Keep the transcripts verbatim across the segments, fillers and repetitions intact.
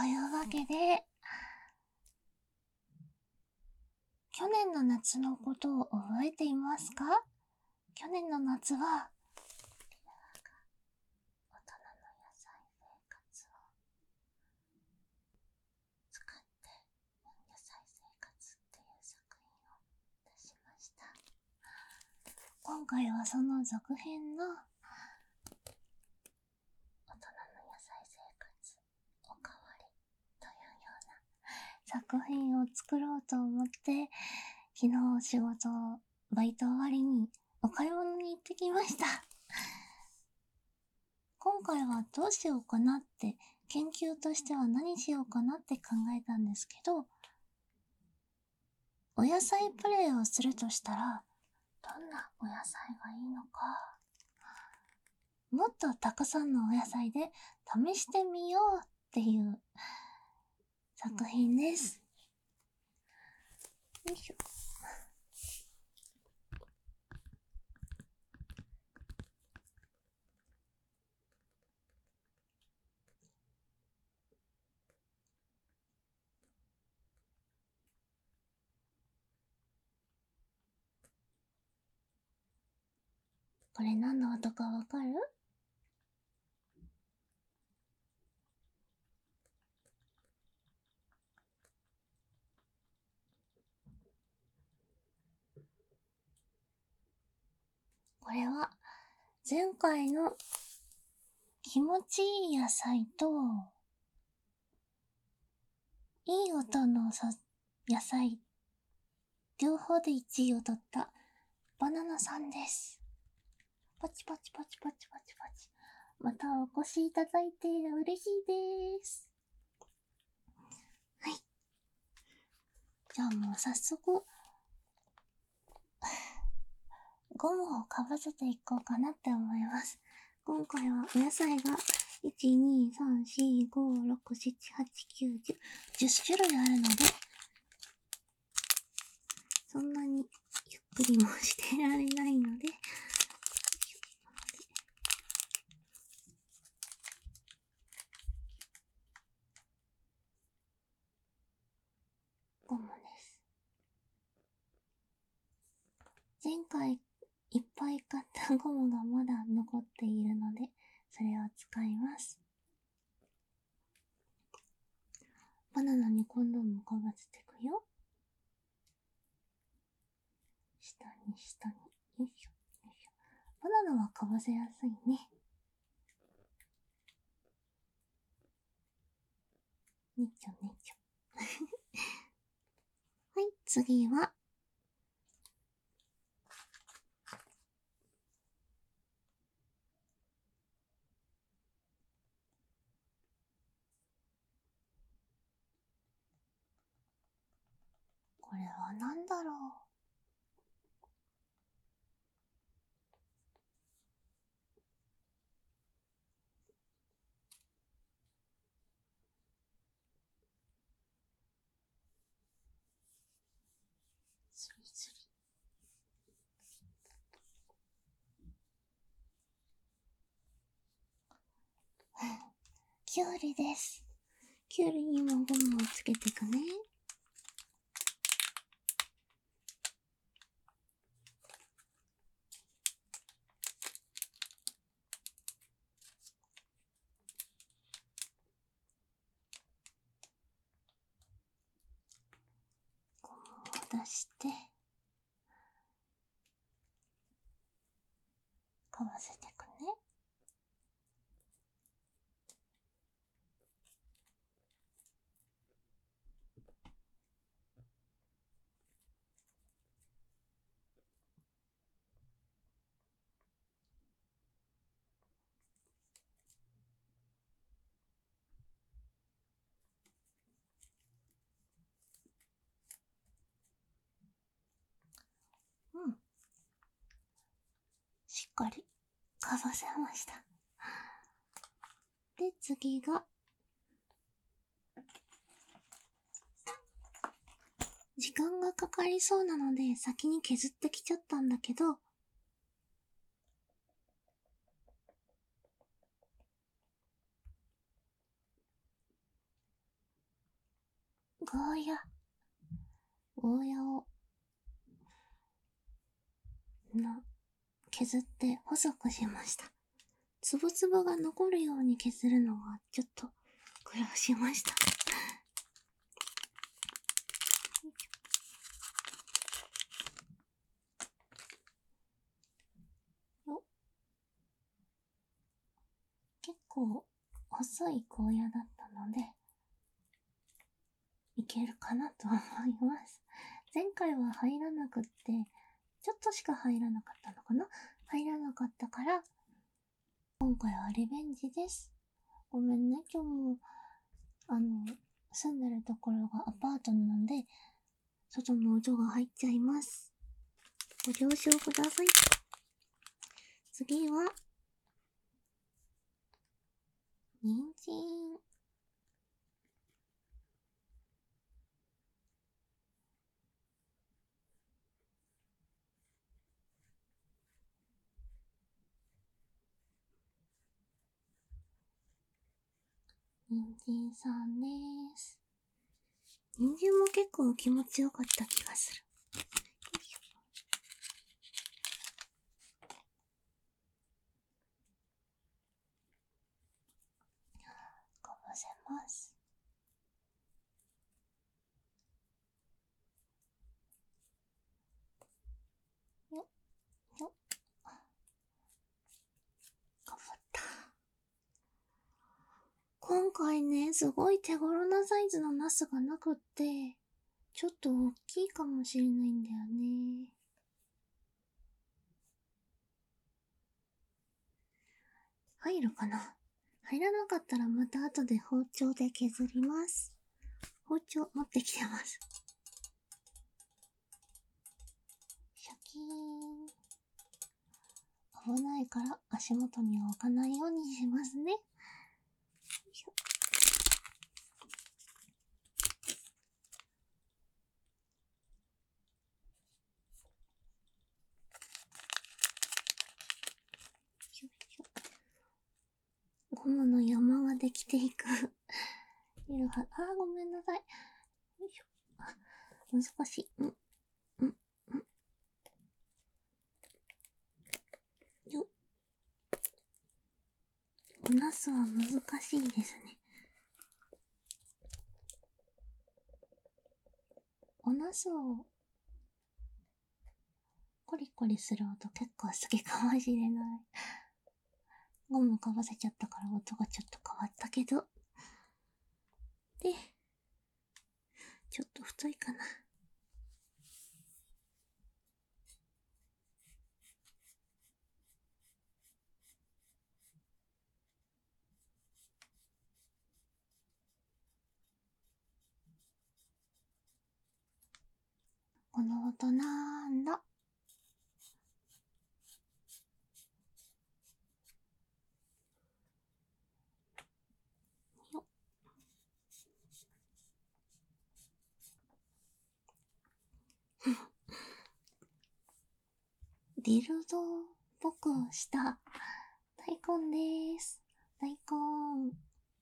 いうわけで、去年の夏のことを覚えていますか？去年の夏は、大人の野菜生活を使って野菜生活っていう作品を出しました。今回はその続編の大人の野菜生活おかわりというような作品を作ろうと思って、昨日仕事、バイト終わりにお買い物に行ってきました。今回はどうしようかなって、研究としては何しようかなって考えたんですけど、お野菜プレイをするとしたら、どんなお野菜がいいのか、もっとたくさんのお野菜で試してみようっていう作品です。よいしょ。これ何の音かわかる？これは前回の気持ちいい野菜といい音のさ野菜両方でいちいを取ったバナナさんです。パチパチパチパチパチパチ。またお越しいただいて嬉しいです。はい。じゃあもう早速ゴムをかぶせていこうかなって思います。今回はお野菜がいち、に、さん、し、ご、ろく、しち、はち、きゅう、じゅう、じゅっ種類あるので、そんなにゆっくりもしてられないので、ゴムです。前回いっぱい買ったゴムがまだ残っているので、それを使います。バナナに今度もかぶせていくよ。下に下に。よいしょ、よいしょ。バナナはかぶせやすいね。ねちょねちょ。はい、次は、これは何だろう。スリスリ。きゅうりです。きゅうりにもゴムをつけていくね。ゴムを出して、かぶせていくね。うん。しっかりかぶせました。で、次が、時間がかかりそうなので先に削ってきちゃったんだけど、 ゴーヤをな削って細くしました。つぶつぶが残るように削るのはちょっと苦労しました。よ結構細いゴーヤだったのでいけるかなと思います。前回は入らなくってちょっとしか入らなかったのかな入らなかったから今回はリベンジです。ごめんね、今日もあの住んでるところがアパートなので外の音が入っちゃいます。ご了承ください。次は人参。人参さんです。人参も結構気持ちよかった気がする。かぶせます。よっよっかぶった。今回ね、すごい手頃なサイズのナスがなくって、ちょっと大きいかもしれないんだよね。入るかな？入らなかったらまた後で包丁で削ります。包丁持ってきてます。シャキーン。危ないから足元には置かないようにしますね。よいしょ。ゴムの山ができていく。いるは、あー、ごめんなさい。よいしょ。あ、難しい。ん、ん、ん。よっ。おナスは難しいですね。おナスをコリコリする音結構好きかもしれない。ゴムかぶせちゃったから音がちょっと変わったけど。で、ちょっと太いかな。この音なんだ？よっ。ディルドっぽくした大根です。大根。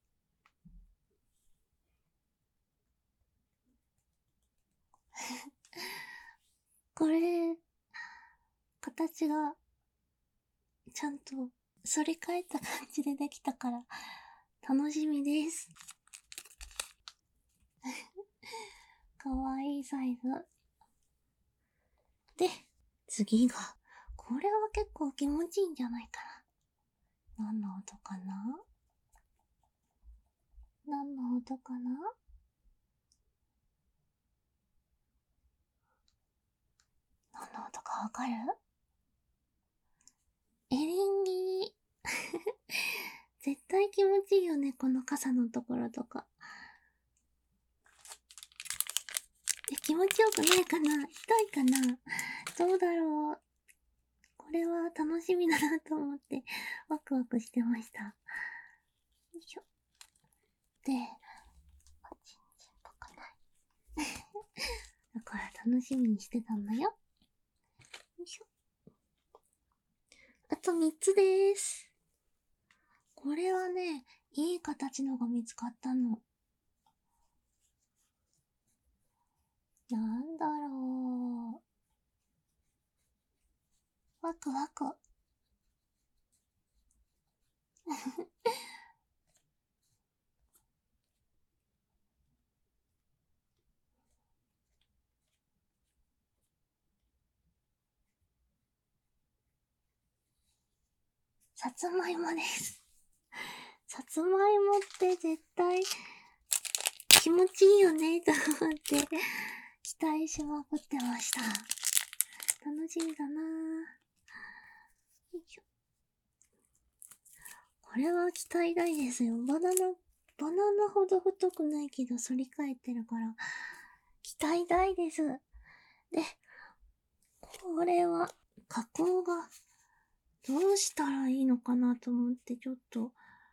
これ、形がちゃんと反り返った感じでできたから楽しみです。かわいいサイズ。で、次が、これは結構気持ちいいんじゃないかな。何の音かな？何の音かな？何の音かわかる？エリンギ。絶対気持ちいいよね、この傘のところとか。え、気持ちよくないかな？痛いかな？どうだろう？これは楽しみだなと思ってワクワクしてました。よいしょ。で、あ、全然とかない。だから楽しみにしてたんだよ。よいしょ。あとみっつでーす。これはね、いい形のが見つかったの。なんだワクワク。さつまいもです。さつまいもって絶対気持ちいいよねと思って期待しまくってました。楽しみだなぁ。よいしょ。これは期待大ですよ。バナナ、バナナほど太くないけど反り返ってるから、期待大です。で、これは加工がどうしたらいいのかなと思ってちょっと、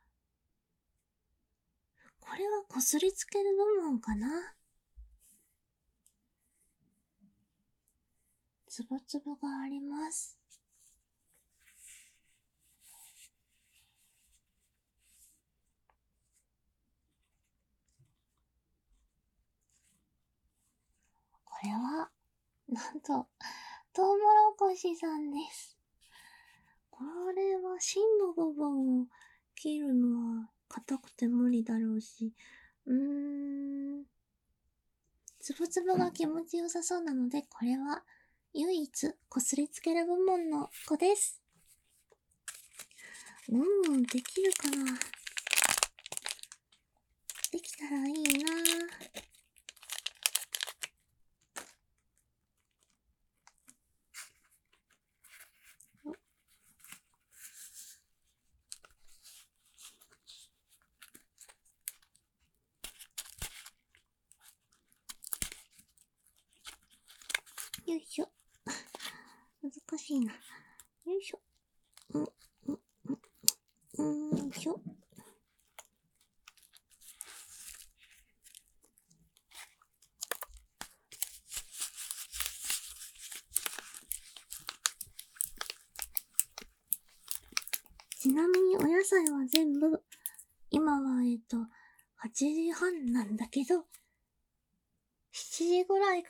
これはこすりつける部分かな。つぶつぶがあります。これは、なんと、トウモロコシさんです。これは芯の部分を切るのは硬くて無理だろうし、うーん、つぶつぶが気持ちよさそうなので、これは唯一こすりつける部門の子です。うん、できるかな。できたらいいなぁ。よいしょ。難しいな。よいしょ。うん、うん、うん、うん、よいしょ。ちなみにお野菜は全部、今はえっと、はちじはんなんだけど、しちじぐらいから、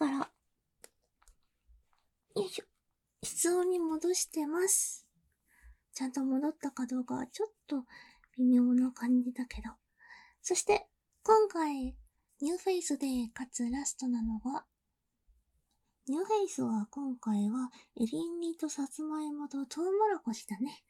よいしょ、室温に戻してます。ちゃんと戻ったかどうかはちょっと微妙な感じだけど。そして、今回、ニューフェイスでかつラストなのが、ニューフェイスは今回はエリンギとさつまいもとトウモロコシだね。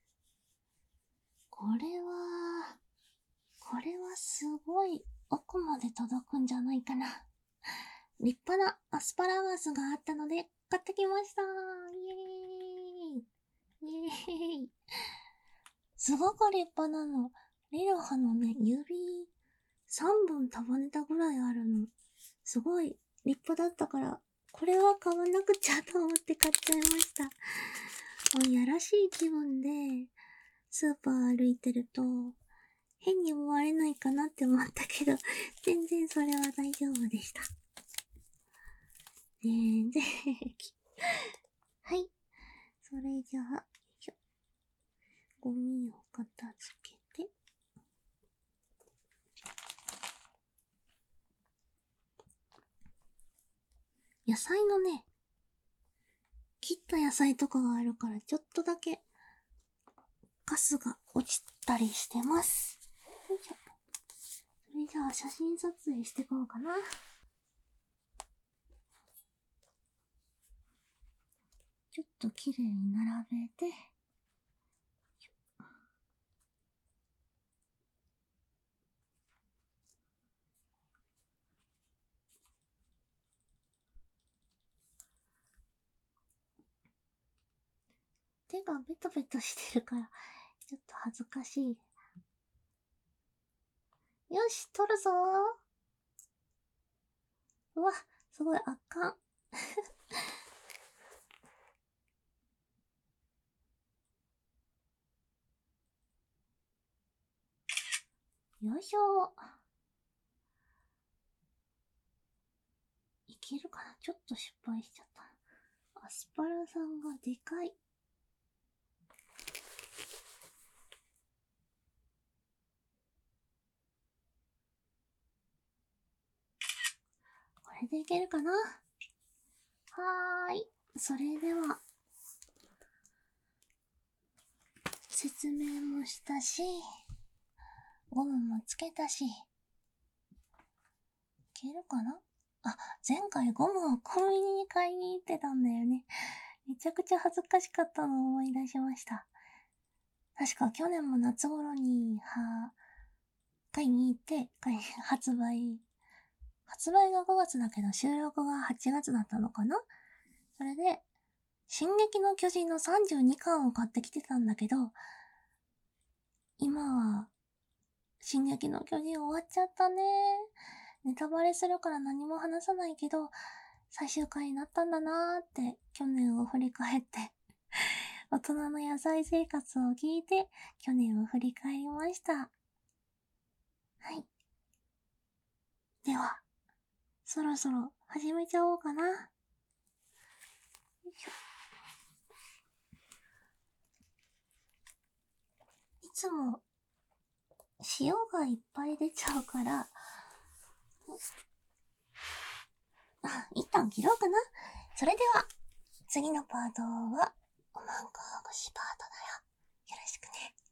これは、これはすごい奥まで届くんじゃないかな。立派なアスパラガスがあったので買ってきました。イエーイ。イエーイ。すごく立派なの。リロハのね、指さんぼん束ねたぐらいあるの。すごい立派だったから、これは買わなくちゃと思って買っちゃいました。もうやらしい気分で、スーパー歩いてると、変に思われないかなって思ったけど、全然それは大丈夫でした。全然はい。それじゃあ、よいしょ。ゴミを片付けて。野菜のね、切った野菜とかがあるから、ちょっとだけ、カスが落ちたりしてます。よいしょ。それじゃあ、写真撮影していこうかな。ちょっと綺麗に並べて、手がベトベトしてるから、ちょっと恥ずかしい。よし、撮るぞー。うわ、すごい、あかん。よいしょ。いけるかな？ちょっと失敗しちゃった。アスパラさんがでかい。これでいけるかな？はーい。それでは、 説明もしたし、ゴムもつけたし、いけるかな。あ、前回ゴムをコンビニに買いに行ってたんだよね。めちゃくちゃ恥ずかしかったのを思い出しました。確か去年も夏頃に、は、買いに行って、買い発売。発売がごがつだけど収録がはちがつだったのかな。それで、進撃の巨人のさんじゅうにかんを買ってきてたんだけど、今は、進撃の巨人終わっちゃったね。ネタバレするから何も話さないけど、最終回になったんだなーって去年を振り返って大人の野菜生活を聞いて去年を振り返りました。はい。では、そろそろ始めちゃおうかな。よいしょ。いつも塩がいっぱい出ちゃうから、あ、一旦切ろうかな。それでは、次のパートは、おまんこほぐしパートだよ。よろしくね。